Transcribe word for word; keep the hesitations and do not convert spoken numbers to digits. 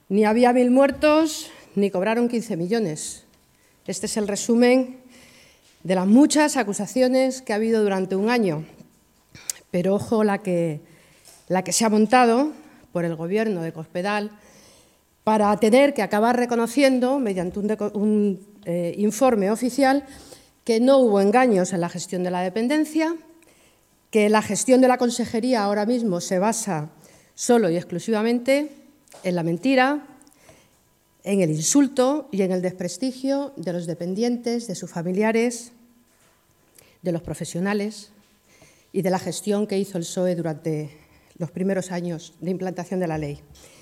Ni había mil muertos, ni cobraron quince millones. Este es el resumen de las muchas acusaciones que ha habido durante un año. Pero ojo la que, la que se ha montado por el Gobierno de Cospedal para tener que acabar reconociendo, mediante un, un eh, informe oficial, que no hubo engaños en la gestión de la dependencia, que la gestión de la consejería ahora mismo se basa solo y exclusivamente en la mentira, en el insulto y en el desprestigio de los dependientes, de sus familiares, de los profesionales y de la gestión que hizo el P S O E durante los primeros años de implantación de la ley.